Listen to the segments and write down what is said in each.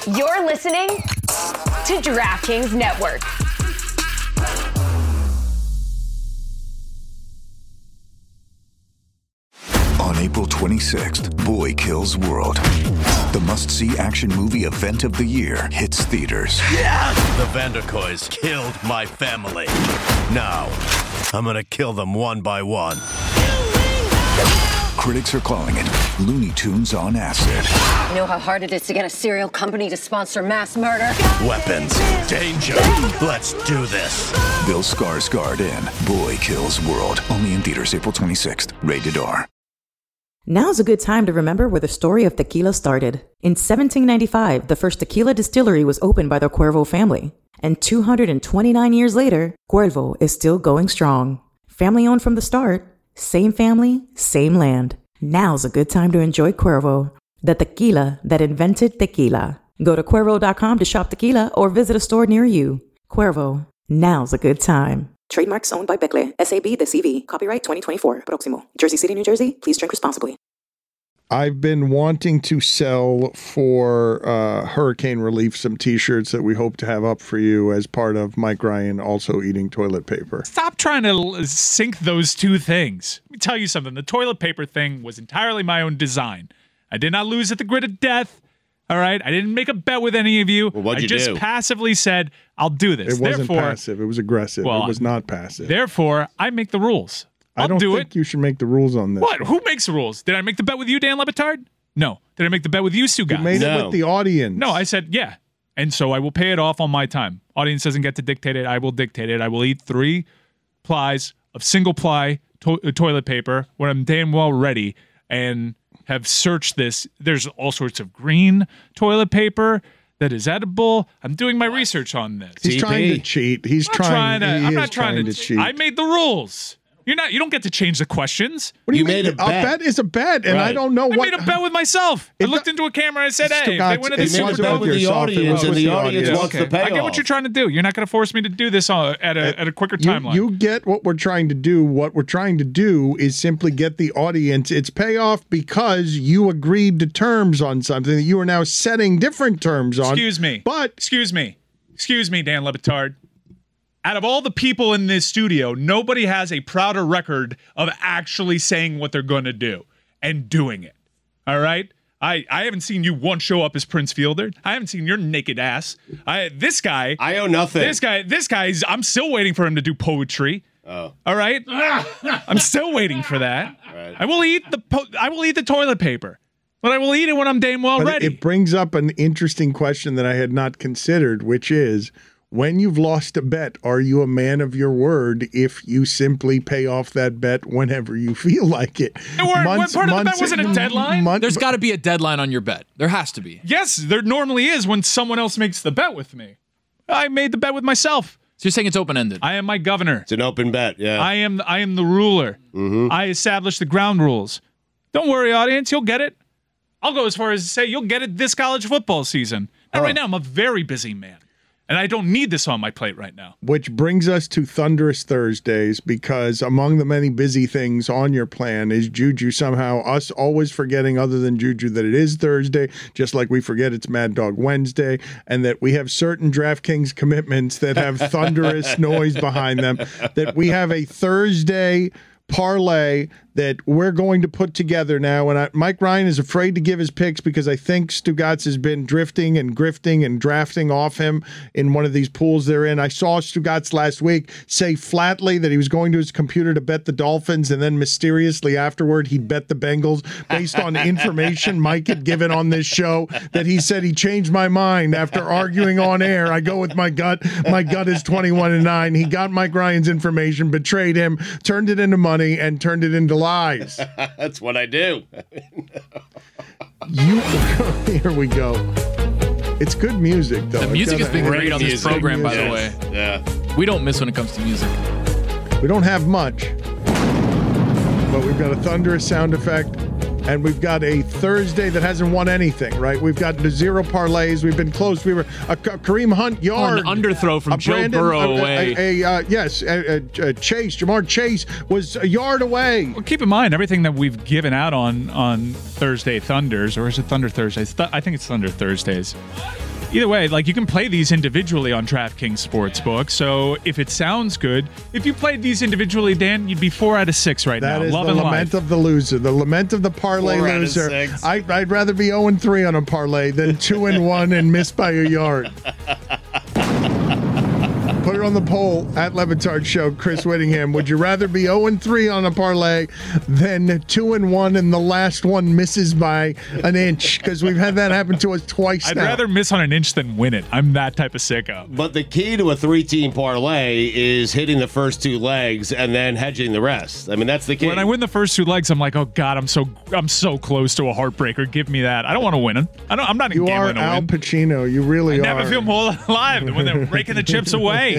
You're listening to DraftKings Network. On April 26th, Boy Kills World. The must-see action movie event of the year hits theaters. Yeah! The Vanderkoys killed my family. Now, I'm gonna kill them one by one. Critics are calling it Looney Tunes on acid. You know how hard it is to get a serial company to sponsor mass murder? Weapons, danger, let's do this. Bill Skarsgård in Boy Kills World. Only in theaters April 26th. Rated R. Now's a good time to remember where the story of tequila started. In 1795, the first tequila distillery was opened by the Cuervo family. And 229 years later, Cuervo is still going strong. Family owned from the start. Same family, same land. Now's a good time to enjoy Cuervo, the tequila that invented tequila. Go to Cuervo.com to shop tequila or visit a store near you. Cuervo, now's a good time. Trademarks owned by Becle, SAB the CV. Copyright 2024. Proximo. Jersey City, New Jersey. Please drink responsibly. I've been wanting to sell for hurricane relief some T-shirts that we hope to have up for you as part of Mike Ryan also eating toilet paper. Stop trying to sync those two things. Let me tell you something. The toilet paper thing was entirely my own design. I did not lose at the grid of death. All right? I didn't make a bet with any of you. Well, what'd you just do? Passively said, I'll do this. It wasn't passive. It was aggressive. It was not passive. Therefore, I make the rules. I don't think you should make the rules on this. What? Who makes the rules? Did I make the bet with you, Dan Le Batard? No. Did I make the bet with you, Stugatz? You made it with the audience. No, I said, yeah. And so I will pay it off on my time. Audience doesn't get to dictate it. I will dictate it. I will eat 3 plies of single-ply toilet paper when I'm damn well ready and have searched this. There's all sorts of green toilet paper that is edible. I'm doing my research on this. He's trying to cheat. I'm not trying to cheat. I made the rules. You don't get to change the questions. What do you mean? A bet is a bet, and I don't know what. I made a bet with myself. I looked into a camera and I said, "Hey, if they win this Super Bowl, with the audience, and the audience wants the payoff." I get what you're trying to do. You're not going to force me to do this at a quicker timeline. You get what we're trying to do. What we're trying to do is simply get the audience its payoff because you agreed to terms on something that you are now setting different terms on. Excuse me, Dan Le Batard. Out of all the people in this studio, nobody has a prouder record of actually saying what they're going to do and doing it. All right? I haven't seen you once show up as Prince Fielder. I haven't seen your naked ass. This guy. I owe nothing. This guy's. I'm still waiting for him to do poetry. Oh. All right? I'm still waiting for that. Right. I will eat the toilet paper. But I will eat it when I'm damn well ready. It brings up an interesting question that I had not considered, which is, when you've lost a bet, are you a man of your word if you simply pay off that bet whenever you feel like it? What part of the bet wasn't a deadline? There's got to be a deadline on your bet. There has to be. Yes, there normally is when someone else makes the bet with me. I made the bet with myself. So you're saying it's open-ended? I am my governor. It's an open bet, yeah. I am the ruler. Mm-hmm. I established the ground rules. Don't worry, audience. You'll get it. I'll go as far as to say you'll get it this college football season. And right now, I'm a very busy man. And I don't need this on my plate right now. Which brings us to Thunderous Thursdays, because among the many busy things on your plan is Juju somehow, us always forgetting other than Juju that it is Thursday, just like we forget it's Mad Dog Wednesday, and that we have certain DraftKings commitments that have thunderous noise behind them, that we have a Thursday parlay that we're going to put together now. And Mike Ryan is afraid to give his picks because I think Stugatz has been drifting and grifting and drafting off him in one of these pools they're in. I saw Stugatz last week say flatly that he was going to his computer to bet the Dolphins, and then mysteriously afterward he'd bet the Bengals based on information Mike had given on this show, that he said he changed my mind after arguing on air. I go with my gut. My gut is 21-9. He got Mike Ryan's information, betrayed him, turned it into money, and turned it into lies. That's what I do. Here we go. It's good music, though. The music has been great on this program, by the way. Yeah. We don't miss when it comes to music. We don't have much, but we've got a thunderous sound effect, and we've got a Thursday that hasn't won anything, right? We've got the 0 parlays. We've been close. We were a Kareem Hunt yard. An underthrow from Joe Burrow away. Chase, Jamar Chase was a yard away. Well, keep in mind, everything that we've given out on Thursday Thunders, or is it Thunder Thursdays? I think it's Thunder Thursdays. Either way, like you can play these individually on DraftKings Sportsbook. So if it sounds good, if you played these individually, Dan, you'd be 4 out of 6 right now. That is Love the and lament life. of the loser, the lament of the parlay 4 out of loser. 6. I'd rather be 0-3 on a parlay than 2-1 and miss by a yard. Put it on the poll at Levitard Show, Chris Whittingham. Would you rather be 0-3 on a parlay than 2-1 and the last one misses by an inch? Because we've had that happen to us twice I'd now. rather miss on an inch than win it. I'm that type of sicko. But the key to a 3-team parlay is hitting the first 2 legs and then hedging the rest. I mean, that's the key. When I win the first 2 legs, I'm like, oh God, I'm so close to a heartbreaker. Give me that. I don't want to win it. I'm not in You are gambling to Al win. Pacino. You really are. Never feel more alive than when they're raking the chips away.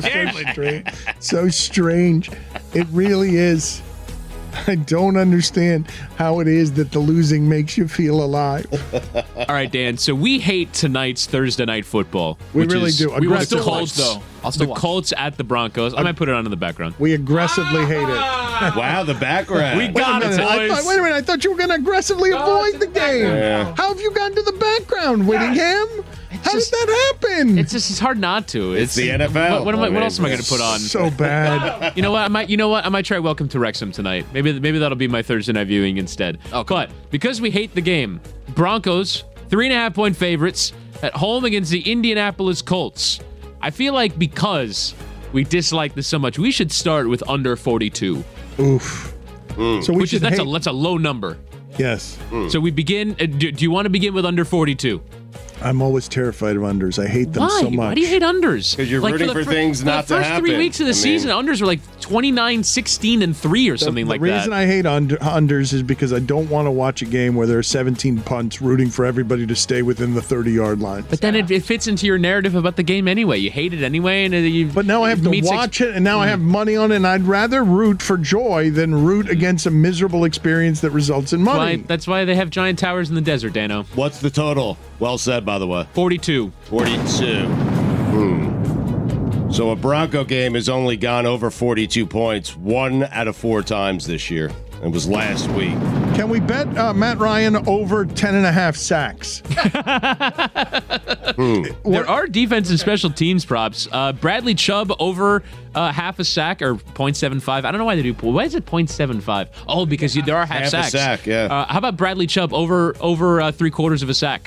So strange. It really is. I don't understand how it is that the losing makes you feel alive. All right, Dan. So we hate tonight's Thursday night football. We really do. We want the Aggressive. Colts, though. I'll still the watch. Colts at the Broncos. I might put it on in the background. We aggressively hate it. Wow, the background. We got it, boys. Wait a minute. I thought you were going to aggressively avoid the game. Yeah. How have you gotten to the background, Whittingham? How did that happen? It's hard not to. It's the NFL. What else am I going to put on? So bad. You know what? I might try Welcome to Wrexham tonight. Maybe that'll be my Thursday night viewing instead. Okay. But because we hate the game, Broncos 3.5-point favorites at home against the Indianapolis Colts. I feel like because we dislike this so much, we should start with under 42. Oof. So we should That's a low number. Yes. So we begin. Do you want to begin with under 42? I'm always terrified of unders. I hate them Why? so much. Why do you hate unders? 'Cause you're rooting for things not to The first 3 happen. weeks of the I mean- season, unders were like 29, 16, and 3 or something like that. The reason I hate unders is because I don't want to watch a game where there are 17 punts rooting for everybody to stay within the 30-yard line. But then it fits into your narrative about the game anyway. You hate it anyway, and you. But now I have to watch it, and now I have money on it, and I'd rather root for joy than root against a miserable experience that results in money. That's why they have giant towers in the desert, Dano. What's the total? Well said, by the way. 42. 42. So a Bronco game has only gone over 42 points 1 out of 4 times this year. It was last week. Can we bet Matt Ryan over 10.5 sacks? There are defense and special teams props. Bradley Chubb over half a sack or 0.75. I don't know why they do. Why is it 0.75? Oh, because there are half sacks. A sack, yeah. How about Bradley Chubb over 3/4 of a sack?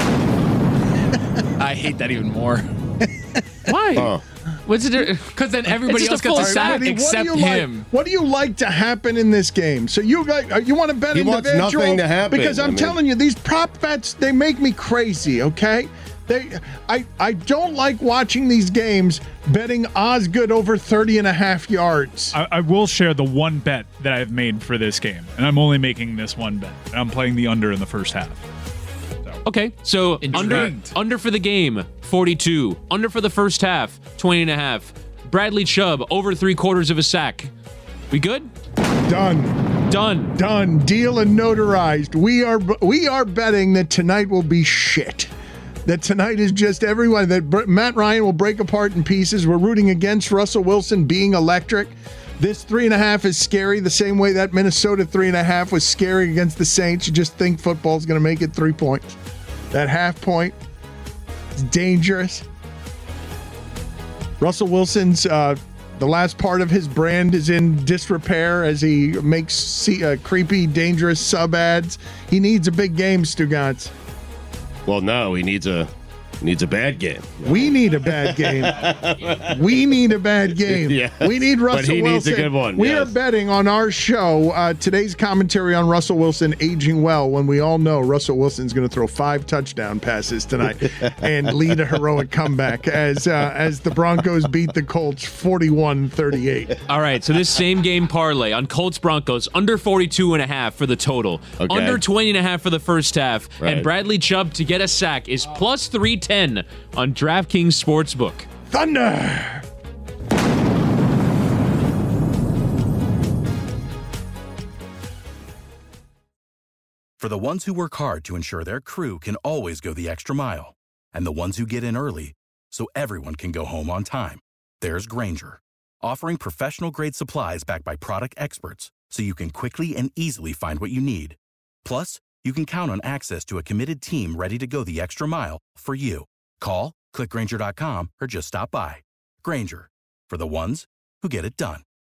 I hate that even more. Why? What's it? Because then everybody It's else just a gets a full sack sack. except what do you him. Like, what do you like to happen in this game? So you want to bet He wants individual? nothing to happen. Because I'm telling you, these prop bets, they make me crazy, okay? I don't like watching these games betting Osgood over 30.5 yards. I will share the one bet that I've made for this game, and I'm only making this one bet. And I'm playing the under in the first half. Okay, so Intrigued. under for the game, 42. Under for the first half, 20.5. Bradley Chubb over 3/4 of a sack. We good? Done. Done. Deal and notarized. We are betting that tonight will be shit. That tonight is just everyone. That Matt Ryan will break apart in pieces. We're rooting against Russell Wilson being electric. This 3.5 is scary the same way that Minnesota 3.5 was scary against the Saints. You just think football's going to make it 3 points. That half point is dangerous. Russell Wilson's the last part of his brand is in disrepair as he makes creepy, dangerous sub ads. He needs a big game, Stugotz. Well, no, he needs a bad game. We need a bad game. We need a bad game. Yes. We need Russell But he Wilson. needs a good one, We yes. are betting on our show today's commentary on Russell Wilson aging well, when we all know Russell Wilson's going to throw 5 touchdown passes tonight and lead a heroic comeback as the Broncos beat the Colts 41-38. All right, so this same game parlay on Colts Broncos, under 42.5 for the total. Okay. Under 20.5 for the first half. Right. And Bradley Chubb to get a sack is plus 310 on DraftKings Sportsbook. Thunder! For the ones who work hard to ensure their crew can always go the extra mile, and the ones who get in early so everyone can go home on time, there's Grainger, offering professional-grade supplies backed by product experts so you can quickly and easily find what you need. Plus, you can count on access to a committed team ready to go the extra mile for you. Call, click Grainger.com, or just stop by. Grainger, for the ones who get it done.